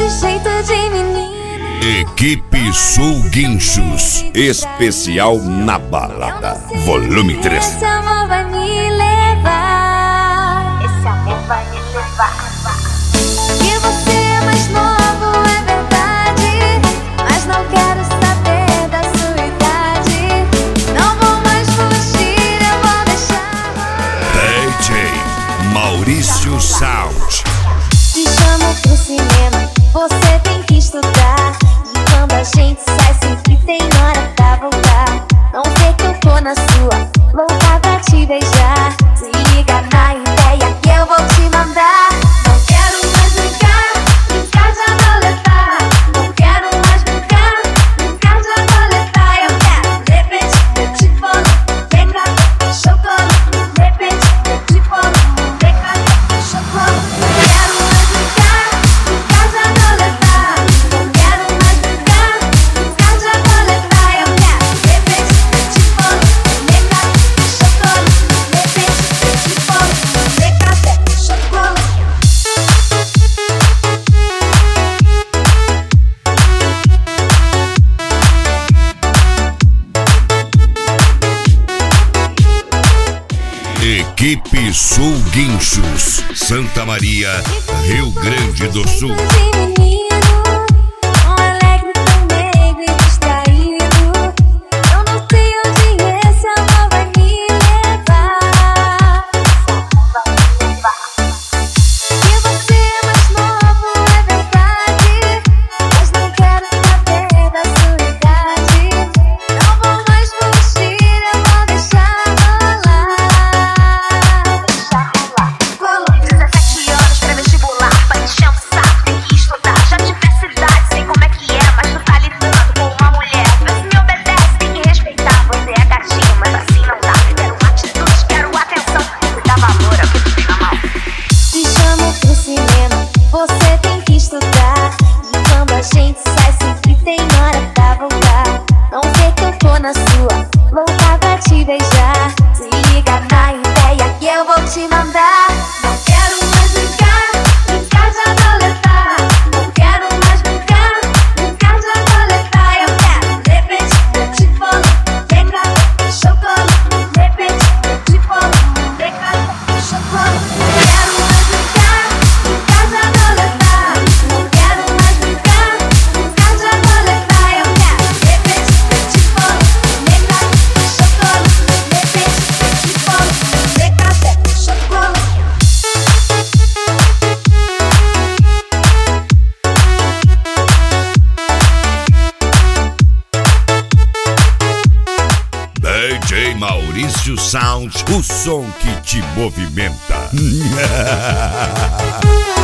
jeito de menino. Equipe Sul Guinchos, especial na balada, volume 3. Esse amor vai me levar. Esse amor vai me levar. Que você é mais novo, é verdade, mas não quero saber da sua idade. Não vou mais fugir, eu vou deixar. DJ Maurício Sound. Te chamo pro cinema, você tem que estudar. E quando a gente sai, sempre tem hora pra voltar. Não vê que eu tô na sua, louca pra te beijar. Se liga na ideia que eu vou te mandar. Não quero mais brincar, brincar de adoletar. Não quero mais brincar, brincar de adoletar. Eu quero, de repente, eu te falo, vem cá, chocolate. De repente, eu te falo, vem cá, chocolate. Não quero mais brincar, brincar de adoletar. Não quero mais brincar, brincar de adoletar. Eu quero, de repente, eu te falo, vem cá, chocolate. De repente, eu te falo, vem cá, chocolate. Equipe Sul Guinchos, Santa Maria, Rio Grande do Sul. De menino, tão alegre, tão negro e distraído. Eu não sei onde esse amor vai me levar. Que você é mais novo, é verdade, mas não quero saber da sua idade. Não vou mais fugir, eu vou deixar rolar. Deixar rolar. Rolou 17 anos, pré-vestibular, vai enchendo o saco, tem que estudar. Já tivesse idade, sei como é que é, mas tu tá lidando com uma mulher. Vê se me obedece, tem que respeitar. Você é gatinho, mas assim não dá. Quero atitude, quero atenção. Me dá valor, é o que tu tem na mão. Te chamo pro cinema, você tem que estudar. E quando a gente sai, sempre tem hora pra voltar. Não vê que eu tô na sua, louca pra te beijar. Se liga na ideia que eu vou te mandar. Não quero mais brincar, brincar de adoletar. Não quero mais brincar, brincar de adoletar. Eu quero, de repente, eu te falo, vem cá, chocolate. De repente, eu te falo, vem cá, chocolate. Não quero mais brincar, brincar de adoletar. Não quero mais brincar, brincar de adoletar. Eu quero, de repente, eu te falo, vem cá, chocolate. De repente, eu te falo, vem cá, chocolate. DJ Maurício Sound, o som que te movimenta.